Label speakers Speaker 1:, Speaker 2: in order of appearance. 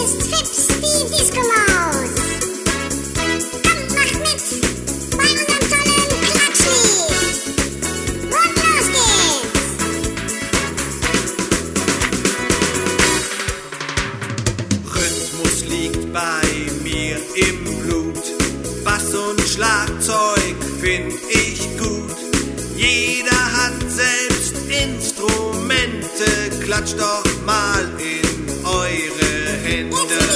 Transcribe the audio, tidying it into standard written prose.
Speaker 1: ist Fips, die Disco-Maus. Kommt, macht mit bei unserem tollen Klatschlied. Und los geht's.
Speaker 2: Rhythmus liegt bei mir im Blut. Bass und Schlagzeug find ich gut. Jeder hat selbst Instrumente. Klatscht doch mal in eure Hände.